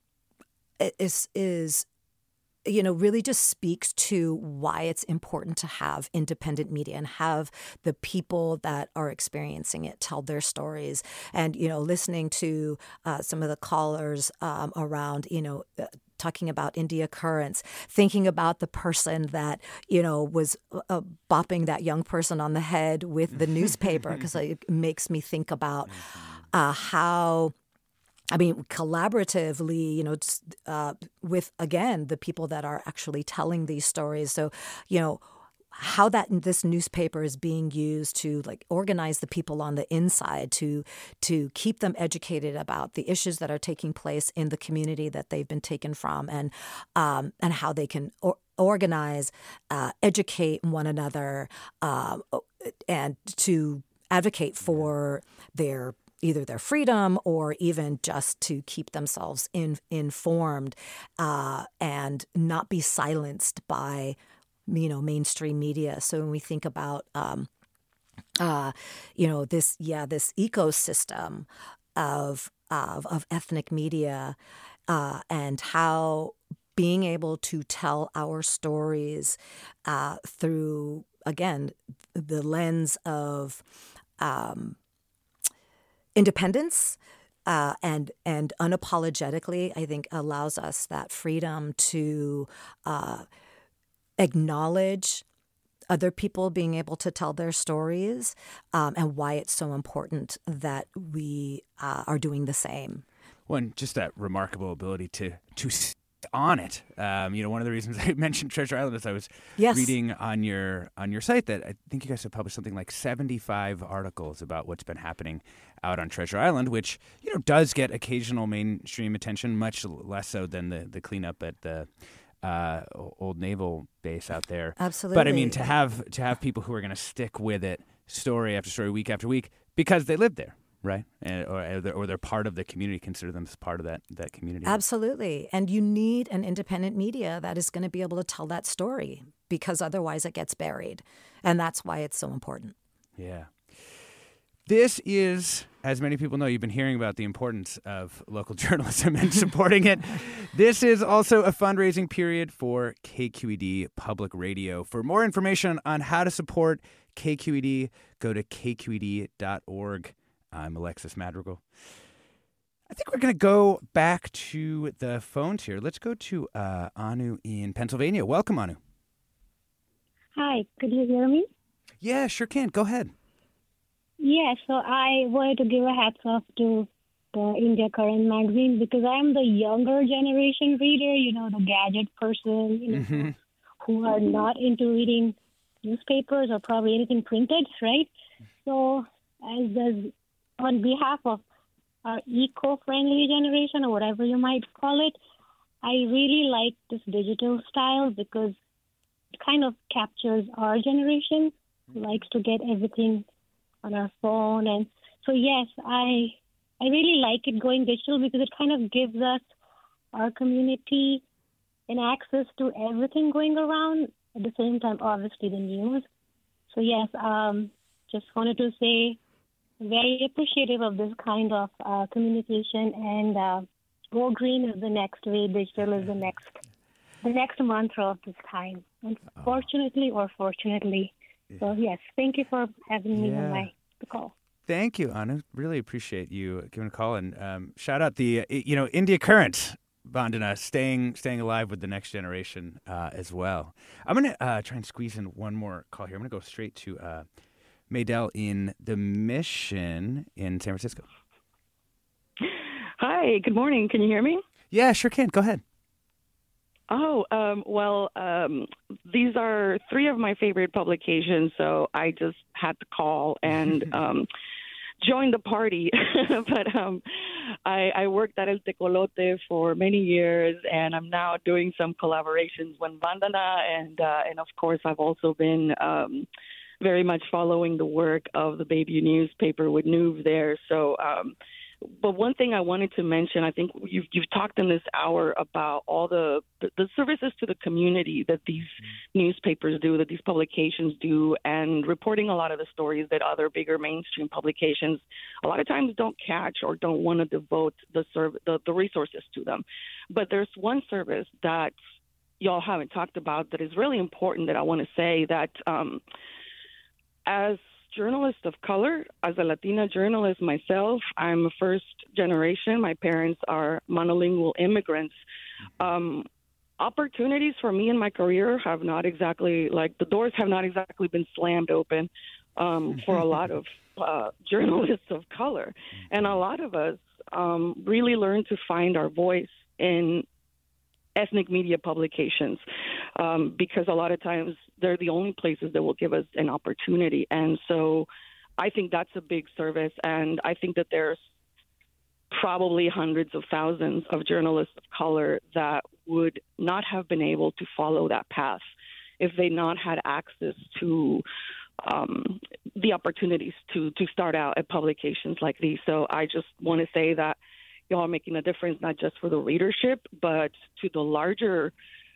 is is, you know, really just speaks to why it's important to have independent media and have the people that are experiencing it tell their stories. And, you know, listening to uh, some of the callers um, around, you know, uh, talking about India Currents, thinking about the person that, you know, was uh, bopping that young person on the head with the newspaper, because it makes me think about uh, how, I mean, collaboratively, you know, just, uh, with, again, the people that are actually telling these stories. So, you know, how that this newspaper is being used to like organize the people on the inside to to keep them educated about the issues that are taking place in the community that they've been taken from, and um, and how they can or, organize, uh, educate one another, uh, and to advocate for their either their freedom or even just to keep themselves in, informed uh, and not be silenced by, you know, mainstream media. So when we think about, um, uh, you know, this, yeah, this ecosystem of of, of ethnic media uh, and how being able to tell our stories uh, through, again, the lens of um, independence uh, and and unapologetically, I think allows us that freedom to uh, acknowledge other people being able to tell their stories, um, and why it's so important that we uh, are doing the same. Well, and just that remarkable ability to to sit on it. Um, you know, one of the reasons I mentioned Treasure Island is I was yes. reading on your on your site that I think you guys have published something like seventy-five articles about what's been happening out on Treasure Island, which, you know, does get occasional mainstream attention, much less so than the, the cleanup at the uh, old naval base out there. Absolutely. But I mean, to have to have people who are going to stick with it story after story, week after week, because they live there. Right, and, or, or, they're, or they're part of the community, consider them as part of that, that community. Absolutely. And you need an independent media that is going to be able to tell that story, because otherwise it gets buried. And that's why it's so important. Yeah. This is, as many people know, you've been hearing about the importance of local journalism and supporting it. This is also a fundraising period for K Q E D Public Radio. For more information on how to support K Q E D, go to k q e d dot org. I'm Alexis Madrigal. I think we're going to go back to the phones here. Let's go to uh, Anu in Pennsylvania. Welcome, Anu. Hi, could you hear me? Yeah, sure can. Go ahead. Yeah, so I wanted to give a hats off to the India Current magazine because I'm the younger generation reader, you know, the gadget person, you know, mm-hmm. who are not into reading newspapers or probably anything printed, right? So as does on behalf of our eco-friendly generation, or whatever you might call it, I really like this digital style because it kind of captures our generation, who likes to get everything on our phone. And so, yes, I I really like it going digital because it kind of gives us, our community, an access to everything going around. At the same time, obviously, the news. So, yes, um, just wanted to say, very appreciative of this kind of uh, communication, and uh, Go Green is the next way, digital is the next the next mantra of this time, unfortunately or fortunately. So yes, thank you for having me yeah. on my the call. Thank you, Anu. Really appreciate you giving a call, and um, shout out the uh, you know India Current Vandana, staying staying alive with the next generation uh, as well. I'm going to uh, try and squeeze in one more call here. I'm going to go straight to uh, Maydell in the Mission in San Francisco. Hi, good morning. Can you hear me? Yeah, sure can. Go ahead. Oh, um, well, um, these are three of my favorite publications, so I just had to call and um, join the party. but um, I, I worked at El Tecolote for many years, and I'm now doing some collaborations with Vandana, and uh, and of course, I've also been um, very much following the work of the Bayview newspaper with Nuve there. So. Um, But one thing I wanted to mention, I think you've, you've talked in this hour about all the, the, the services to the community that these mm-hmm. newspapers do, that these publications do, and reporting a lot of the stories that other bigger mainstream publications a lot of times don't catch or don't want to devote the, serv- the, the resources to them. But there's one service that y'all haven't talked about that is really important that I want to say that um, as journalist of color, as a Latina journalist myself, I'm a first generation. My parents are monolingual immigrants. Um, opportunities for me in my career have not exactly, like the doors have not exactly been slammed open um, for a lot of uh, journalists of color. And a lot of us um, really learn to find our voice in ethnic media publications um, because a lot of times they're the only places that will give us an opportunity. And so I think that's a big service. And I think that there's probably hundreds of thousands of journalists of color that would not have been able to follow that path if they not had access to um, the opportunities to, to start out at publications like these. So I just want to say that y'all are making a difference, not just for the readership, but to the larger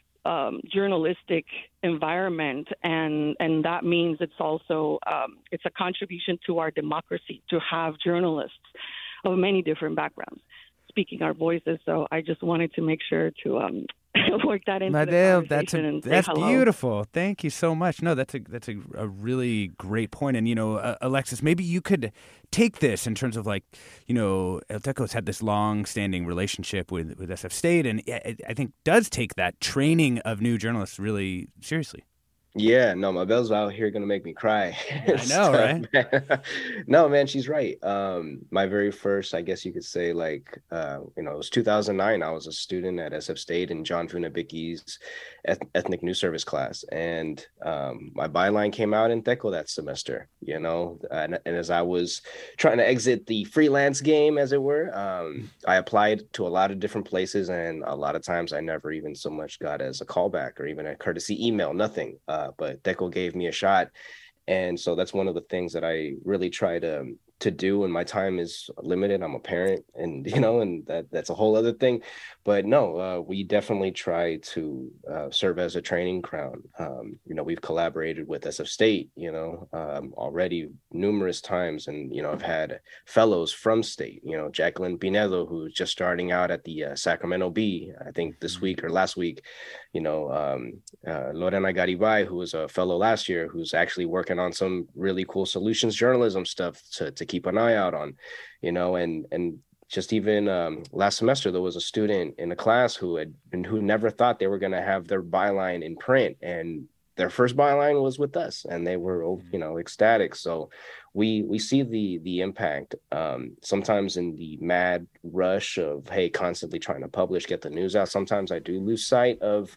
um, journalistic environment. And, and that means it's also, um, it's a contribution to our democracy to have journalists of many different backgrounds speaking our voices. So I just wanted to make sure to um, work that into Maydell, the that's conversation a, and say that's hello. beautiful. Thank you so much. No, that's a that's a, a really great point. And you know, uh, Alexis, maybe you could take this in terms of like, you know, El Teco's had this long-standing relationship with with S F State, and it, I think does take that training of new journalists really seriously. Yeah, no, my Belle's out here gonna make me cry. I know, right? No, man, she's right. Um, my very first, I guess you could say, like, uh, you know, it was two thousand nine. I was a student at S F State in John Funabicki's eth- ethnic news service class, and um, my byline came out in Teco that semester. You know, and, and as I was trying to exit the freelance game, as it were, um, I applied to a lot of different places, and a lot of times I never even so much got as a callback or even a courtesy email, nothing. Uh, but Teco gave me a shot. And so that's one of the things that I really try to to do, and my time is limited. I'm a parent, and you know, and that that's a whole other thing. But no, uh, we definitely try to uh, serve as a training ground. Um, you know, we've collaborated with S F State, you know, um, already numerous times, and you know, I've had fellows from State. You know, Jacqueline Pinedo, who's just starting out at the uh, Sacramento Bee, I think this week or last week. You know, um, uh, Lorena Garibay, who was a fellow last year, who's actually working on some really cool solutions journalism stuff to to keep an eye out on, you know, and and just even um, last semester, there was a student in the class who had been, who never thought they were going to have their byline in print, and their first byline was with us, and they were, you know, ecstatic. So we we see the the impact um, sometimes in the mad rush of, hey, constantly trying to publish, get the news out. Sometimes I do lose sight of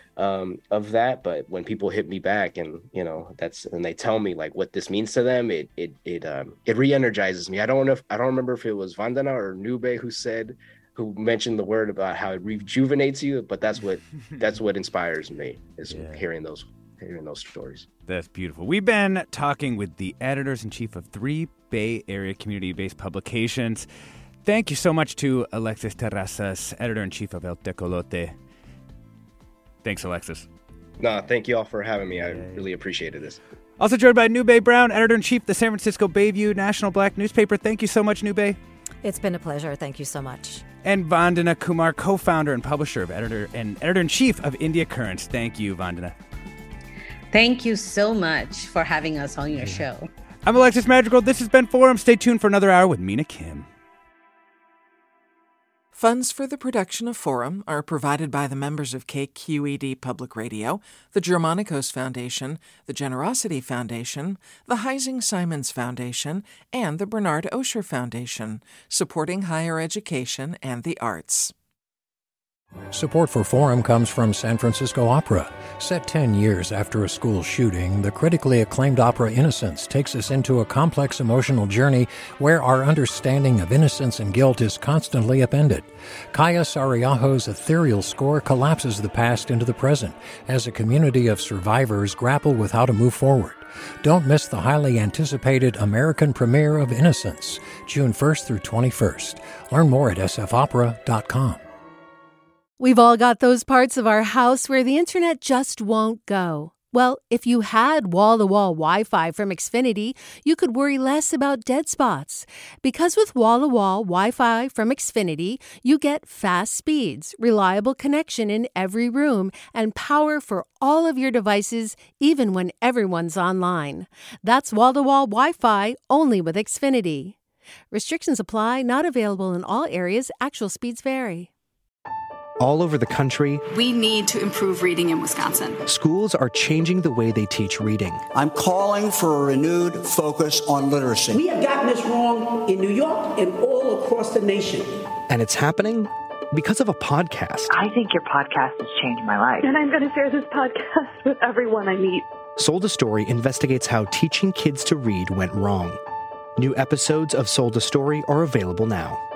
um of that, but when people hit me back and you know that's and they tell me like what this means to them, it it it um it re-energizes me. I don't know if I don't remember if it was Vandana or Nube who said who mentioned the word about how it rejuvenates you, but that's what that's what inspires me is yeah. hearing those hearing those stories. That's beautiful. We've been talking with the editors-in-chief of three Bay Area community-based publications. Thank you so much to Alexis Terrazas, editor-in-chief of El Tecolote. Thanks, Alexis. No, thank you all for having me. I really appreciated this. Also joined by Nube Brown, editor-in-chief of the San Francisco Bayview National Black Newspaper. Thank you so much, Nube. It's been a pleasure. Thank you so much. And Vandana Kumar, co-founder and publisher of editor and editor-in-chief of India Currents. Thank you, Vandana. Thank you so much for having us on your show. I'm Alexis Madrigal. This has been Forum. Stay tuned for another hour with Mina Kim. Funds for the production of Forum are provided by the members of K Q E D Public Radio, the Germanicos Foundation, the Generosity Foundation, the Heising-Simons Foundation, and the Bernard Osher Foundation, supporting higher education and the arts. Support for Forum comes from San Francisco Opera. Set ten years after a school shooting, the critically acclaimed opera Innocence takes us into a complex emotional journey where our understanding of innocence and guilt is constantly upended. Kaya Sariaho's ethereal score collapses the past into the present as a community of survivors grapple with how to move forward. Don't miss the highly anticipated American premiere of Innocence, June first through twenty-first. Learn more at s f opera dot com. We've all got those parts of our house where the internet just won't go. Well, if you had wall-to-wall Wi-Fi from Xfinity, you could worry less about dead spots. Because with wall-to-wall Wi-Fi from Xfinity, you get fast speeds, reliable connection in every room, and power for all of your devices, even when everyone's online. That's wall-to-wall Wi-Fi only with Xfinity. Restrictions apply, not available in all areas. Actual speeds vary. All over the country, we need to improve reading in Wisconsin. Schools are changing the way they teach reading. I'm calling for a renewed focus on literacy. We have gotten this wrong in New York and all across the nation. And it's happening because of a podcast. I think your podcast has changed my life. And I'm going to share this podcast with everyone I meet. Sold a Story investigates how teaching kids to read went wrong. New episodes of Sold a Story are available now.